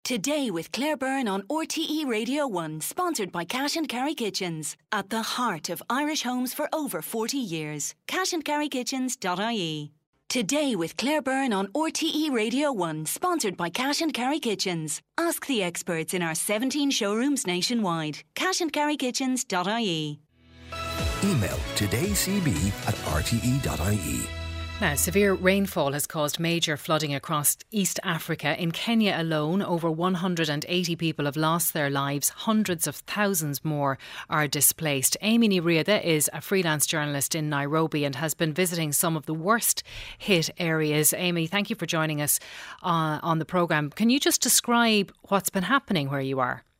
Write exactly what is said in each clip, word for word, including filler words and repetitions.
Today with Claire Byrne on R T E Radio one, sponsored by Cash and Carry Kitchens. At the heart of Irish homes for over forty years. cash and carry kitchens dot I E. Today with Claire Byrne on R T E Radio one, sponsored by Cash and Carry Kitchens. Ask the experts in our seventeen showrooms nationwide. cash and carry kitchens dot I E. Email todaycb at r t e dot I E. Now, severe rainfall has caused major flooding across East Africa. In Kenya alone, over one hundred eighty people have lost their lives. Hundreds of thousands more are displaced. Amy Niriada is a freelance journalist in Nairobi and has been visiting some of the worst hit areas. Amy, thank you for joining us uh, on the programme. Can you just describe what's been happening where you are?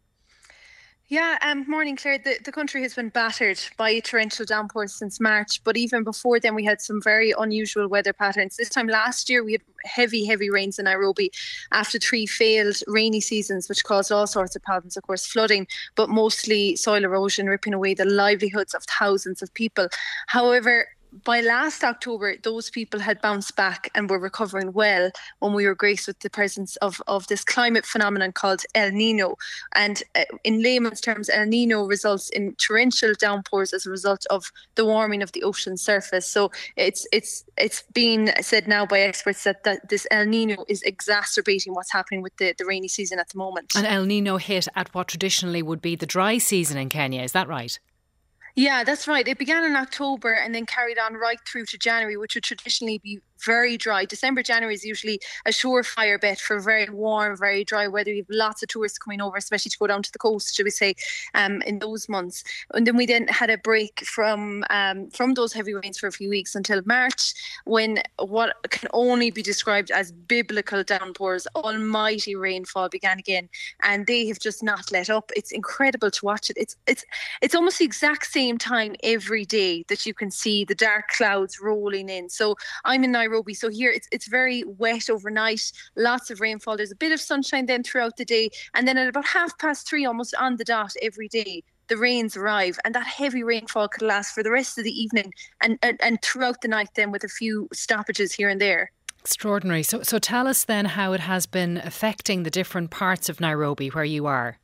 Yeah, um, morning, Claire. The, the country has been battered by torrential downpours since March, but even before then we had some very unusual weather patterns. This time last year we had heavy, heavy rains in Nairobi after three failed rainy seasons, which caused all sorts of problems, of course, flooding, but mostly soil erosion, ripping away the livelihoods of thousands of people. However, by last October, those people had bounced back and were recovering well when we were graced with the presence of, of this climate phenomenon called El Nino. And uh, in layman's terms, El Nino results in torrential downpours as a result of the warming of the ocean surface. So it's it's it's been said now by experts that, that this El Nino is exacerbating what's happening with the, the rainy season at the moment. And El Nino hit at what traditionally would be the dry season in Kenya, is that right? Yeah, that's right. It began in October and then carried on right through to January, which would traditionally be very dry. December, January is usually a surefire bet for very warm, very dry weather. You have lots of tourists coming over, especially to go down to the coast, should we say, um, in those months. And then we then had a break from um, from those heavy rains for a few weeks until March, when what can only be described as biblical downpours, almighty rainfall began again, and they have just not let up. It's incredible to watch it. It's it's it's almost the exact same time every day that you can see the dark clouds rolling in. So I'm in Nairobi, so here it's it's very wet overnight, lots of rainfall. There's a bit of sunshine then throughout the day, and then at about half past three, almost on the dot every day, the rains arrive, and that heavy rainfall could last for the rest of the evening and, and, and throughout the night then, with a few stoppages here and there. Extraordinary. So, so tell us then how it has been affecting the different parts of Nairobi where you are.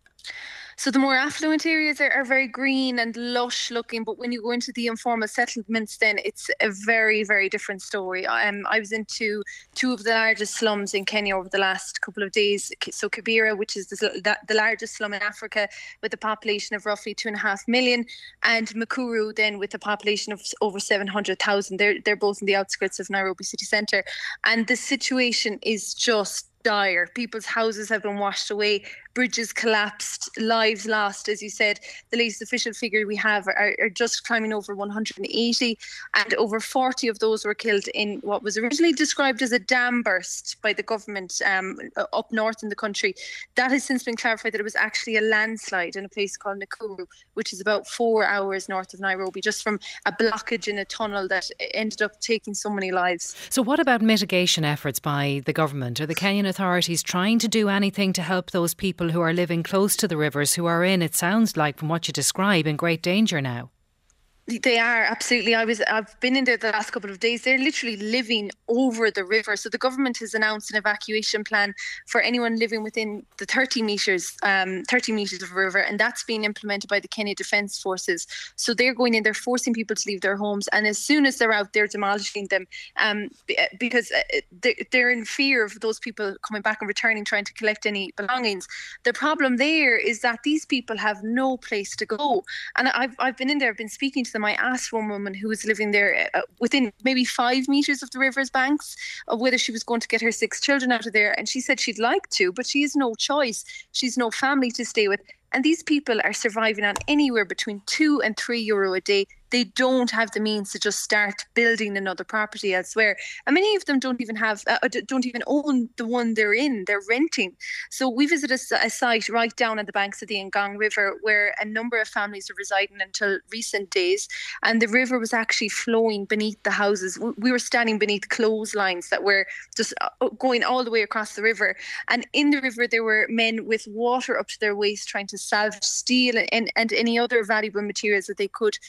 So the more affluent areas are, are very green and lush looking, but when you go into the informal settlements, then it's a very, very different story. Um, I was into two of the largest slums in Kenya over the last couple of days. So Kibera, which is the, the largest slum in Africa with a population of roughly two and a half million, and Mukuru then with a population of over seven hundred thousand. They're, they're both in the outskirts of Nairobi city centre. And the situation is just dire. People's houses have been washed away, bridges collapsed, lives lost. As you said, the latest official figure we have are, are just climbing over one hundred eighty, and over forty of those were killed in what was originally described as a dam burst by the government um, up north in the country. That has since been clarified that it was actually a landslide in a place called Nakuru, which is about four hours north of Nairobi, just from a blockage in a tunnel that ended up taking so many lives. So what about mitigation efforts by the government? Are the Kenyan authorities trying to do anything to help those people who are living close to the rivers, who are in, it sounds like from what you describe, in great danger now? They are, absolutely. I was, I've been in there the last couple of days. They're literally living over the river. So the government has announced an evacuation plan for anyone living within the thirty metres, um, thirty metres of the river, and that's being implemented by the Kenya Defence Forces. So they're going in, they're forcing people to leave their homes, and as soon as they're out, they're demolishing them um, because they're in fear of those people coming back and returning, trying to collect any belongings. The problem there is that these people have no place to go. And I've, I've been in there, I've been speaking to them. I asked one woman who was living there uh, within maybe five metres of the river's banks of whether she was going to get her six children out of there. And she said she'd like to, but she has no choice. She's no family to stay with. And these people are surviving on anywhere between two and three euro a day. They don't have the means to just start building another property elsewhere. And many of them don't even have, uh, don't even own the one they're in. They're renting. So we visited a, a site right down on the banks of the Ngong River where a number of families are residing until recent days. And the river was actually flowing beneath the houses. We were standing beneath clotheslines that were just going all the way across the river. And in the river, there were men with water up to their waist trying to salvage steel and, and any other valuable materials that they could from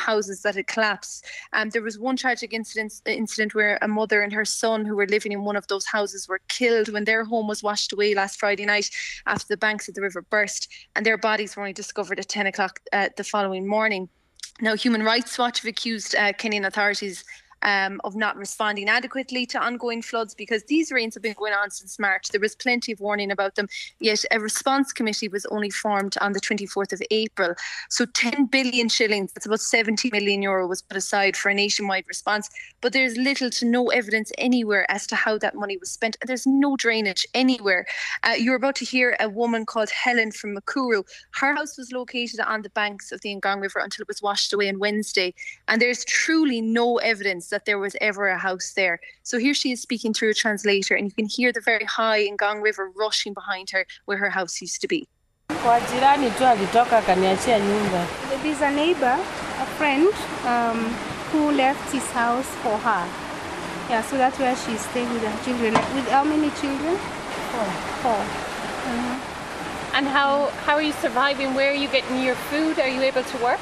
houses that had collapsed. Um, there was one tragic incident, incident where a mother and her son who were living in one of those houses were killed when their home was washed away last Friday night after the banks of the river burst, and their bodies were only discovered at ten o'clock uh, the following morning. Now, Human Rights Watch have accused uh, Kenyan authorities Um, of not responding adequately to ongoing floods because these rains have been going on since March. There was plenty of warning about them, yet a response committee was only formed on the twenty-fourth of April. So ten billion shillings, that's about seventy million euro, was put aside for a nationwide response. But there's little to no evidence anywhere as to how that money was spent. And there's no drainage anywhere. Uh, you're about to hear a woman called Helen from Makuru. Her house was located on the banks of the Ngong River until it was washed away on Wednesday. And there's truly no evidence that there was ever a house there. So here she is speaking through a translator, and you can hear the very high Ngong River rushing behind her where her house used to be. There's a neighbor, a friend, um, who left his house for her. Yeah, so that's where she's staying with her children. With how many children? Four. Four. Mm-hmm. And how, how are you surviving? Where are you getting your food? Are you able to work?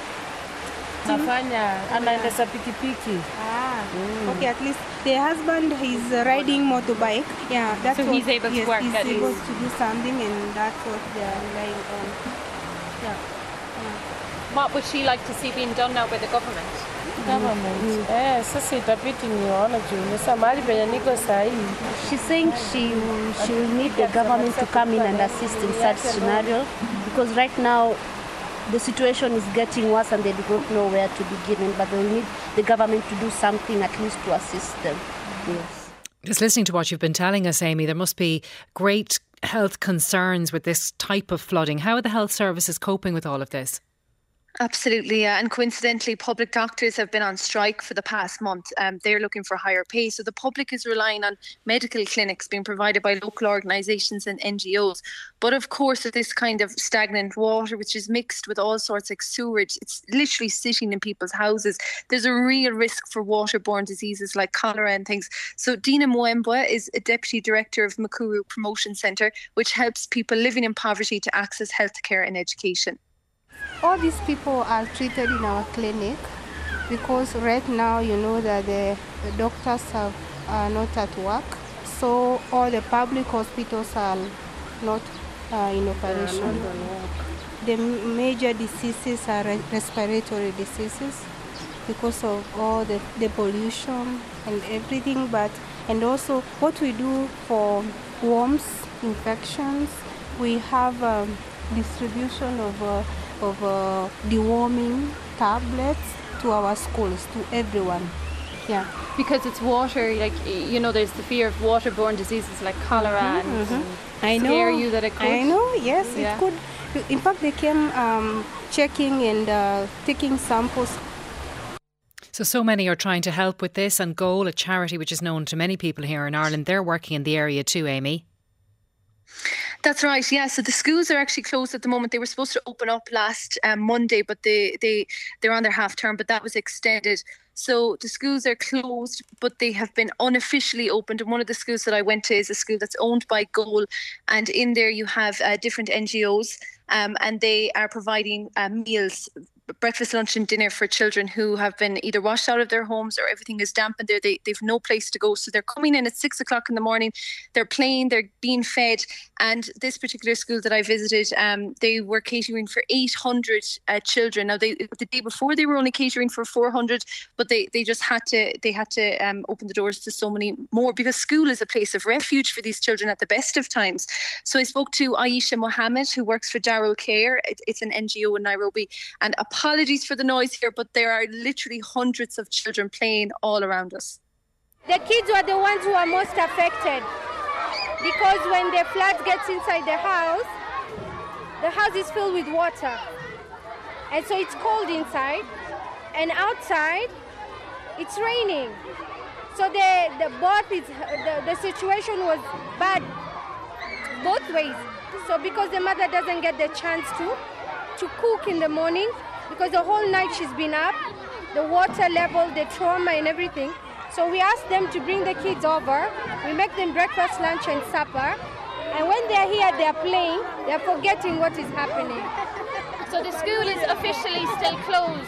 Nafanya anaendesha pikipiki. Ah, okay. At least the husband is riding motorbike. Yeah, that's so what, he's able yes, to work. He's at able least. to do something, and that's what they are relying on. Yeah. yeah. What would she like to see being done now by the government? Government. Eh, sasa itabidi nione juu sasa mahali penye niko sahi. She's saying she she will need the government to come in and assist in such scenario because right now the situation is getting worse and they do not know where to begin, but they will need the government to do something at least to assist them. Yes. Just listening to what you've been telling us, Amy, there must be great health concerns with this type of flooding. How are the health services coping with all of this? Absolutely, yeah. And coincidentally, public doctors have been on strike for the past month. Um, they're looking for higher pay. So the public is relying on medical clinics being provided by local organisations and N G Os. But of course, with this kind of stagnant water, which is mixed with all sorts of sewage, it's literally sitting in people's houses. There's a real risk for waterborne diseases like cholera and things. So Dina Mwembwa is a Deputy Director of Makuru Promotion Centre, which helps people living in poverty to access healthcare and education. All these people are treated in our clinic because right now you know that the, the doctors have, are not at work. So all the public hospitals are not uh, in operation. The major diseases are respiratory diseases because of all the, the pollution and everything. But and also what we do for worms, infections, we have um, distribution of uh, of uh, deworming tablets to our schools, to everyone. Yeah. Because it's water, like, you know, there's the fear of waterborne diseases like cholera Mm-hmm, and mm-hmm. I know, scare you that it could. I know, yes, yeah. it could. In fact, they came um, checking and uh, taking samples. So, so many are trying to help with this, and Goal, a charity which is known to many people here in Ireland, they're working in the area too, Amy. That's right, yeah. So the schools are actually closed at the moment. They were supposed to open up last um, Monday, but they, they, they're on their half term, but that was extended. So the schools are closed, but they have been unofficially opened. And one of the schools that I went to is a school that's owned by Goal. And in there you have uh, different N G Os um, and they are providing uh, meals, breakfast, lunch and dinner for children who have been either washed out of their homes or everything is damp and there. They, they've no place to go. So they're coming in at six o'clock in the morning. They're playing, they're being fed. And this particular school that I visited, um, they were catering for eight hundred uh, children. Now, they, the day before they were only catering for four hundred, but they, they just had to they had to um, open the doors to so many more because school is a place of refuge for these children at the best of times. So I spoke to Aisha Mohammed, who works for Darrell Care. It, it's an N G O in Nairobi. And apologies for the noise here, but there are literally hundreds of children playing all around us. The kids were the ones who are most affected because when the flood gets inside the house, the house is filled with water. And so it's cold inside, and outside it's raining. So the, the both is the, the situation was bad both ways. So because the mother doesn't get the chance to to cook in the morning, because the whole night she's been up, the water level, the trauma and everything. So we ask them to bring the kids over. We make them breakfast, lunch and supper. And when they're here, they're playing, they're forgetting what is happening. So the school is officially still closed?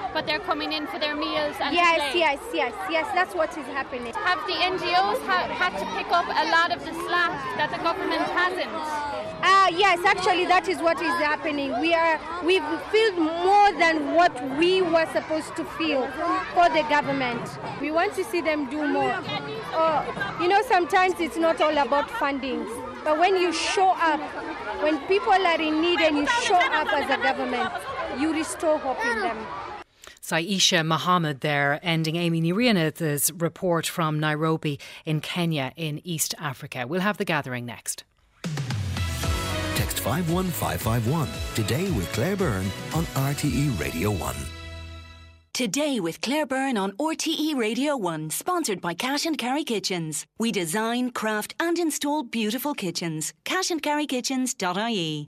but they're coming in for their meals and Yes, to play. yes, yes, yes, that's what is happening. Have the N G Os ha- had to pick up a lot of the slack that the government hasn't? Ah, uh, yes, actually that is what is happening. We are, we've filled more than what we were supposed to fill for the government. We want to see them do more. Uh, you know, sometimes it's not all about funding, but when you show up, when people are in need and you show up as a government, you restore hope in them. Saisha Mohammed there, ending Amy Nirianith's report from Nairobi in Kenya in East Africa. We'll have the gathering next. Text five one five five one. Today with Claire Byrne on R T E Radio one. Today with Claire Byrne on R T E Radio one, sponsored by Cash and Carry Kitchens. We design, craft and install beautiful kitchens. cash and carry kitchens dot I E.